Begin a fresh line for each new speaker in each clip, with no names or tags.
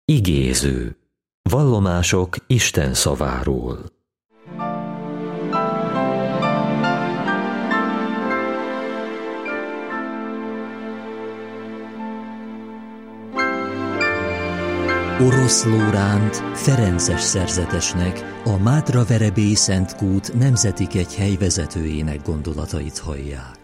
Igéző. Vallomások Isten szaváról.
Orosz Lóránt ferences szerzetesnek, a Mátraverebélyi Szent Kút Nemzeti Kegyhely vezetőjének gondolatait hallják.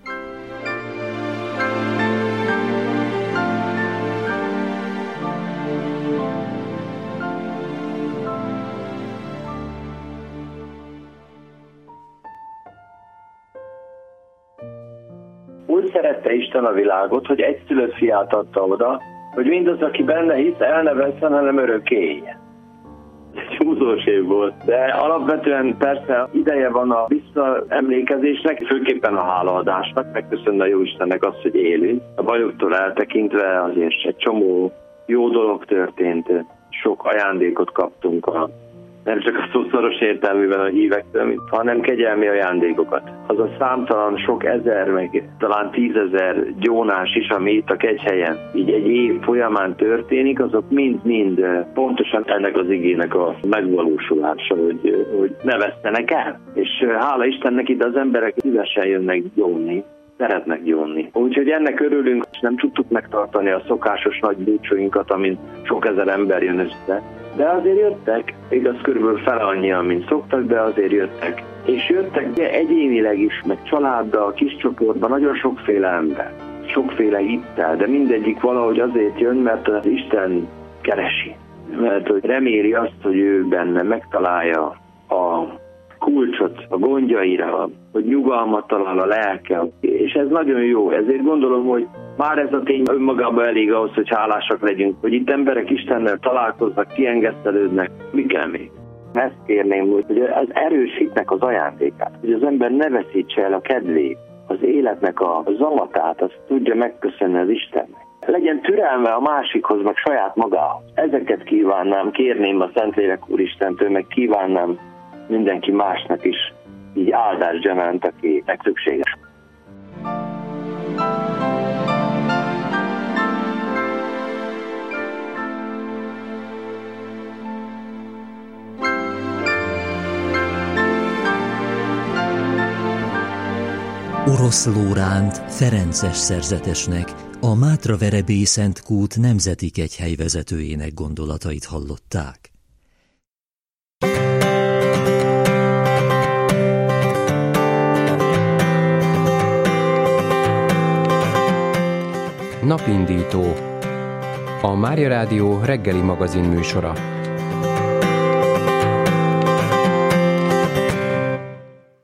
Úgy szerette Isten a világot, hogy egyszülött fiát adta oda, hogy mindaz, aki benne hisz, el ne vesszen, hanem örökké éljen. Ez egy húzós év volt, de alapvetően persze ideje van a visszaemlékezésnek, főképpen a hálaadásnak, megköszönni a Jóistennek azt, hogy élünk. A bajoktól eltekintve azért egy csomó jó dolog történt, sok ajándékot kaptunk nem csak a szószoros értelműben a hívektől, hanem kegyelmi ajándékokat. Az a számtalan sok ezer, meg talán 10 000 gyónás is, ami itt a Kegyhelyen így egy év folyamán történik, azok mind-mind pontosan ennek az igének a megvalósulása, hogy ne vesztenek el. És hála Istennek itt az emberek szívesen jönnek gyónni, szeretnek gyónni. Úgyhogy ennek örülünk, és nem tudtuk megtartani a szokásos nagy búcsúinkat, amint sok ezer ember jön össze. De azért jöttek, igaz körülbelül fele annyian, mint szoktak, de azért jöttek. És jöttek egyénileg is, meg családdal, kis csoportban, nagyon sokféle ember, sokféle hittel, de mindegyik valahogy azért jön, mert az Isten keresi. Mert hogy reméli azt, hogy ő benne megtalálja a kulcsot a gondjaira, hogy nyugalmat talál a lelke. És ez nagyon jó. Ezért gondolom, hogy már ez a tény önmagában elég ahhoz, hogy hálásak legyünk, hogy itt emberek Istennel találkoznak, kiengesztelődnek. Mi kell még? Ezt kérném, hogy az erős hitnek az ajándékát, hogy az ember ne veszítse el a kedvét, az életnek a zamatát, azt tudja megköszönni az Istennek. Legyen türelme a másikhoz, meg saját magához. Ezeket kívánnám, kérném a Szentlélek Úristentől, meg kívánnám mindenki másnak is így áldás gyanánt, akinek szükséges.
Orosz Lóránt ferences szerzetesnek, a Mátraverebélyi Szent Kút Nemzeti Kegyhely vezetőjének gondolatait hallották.
Napindító. A Mária Rádió reggeli magazin műsora.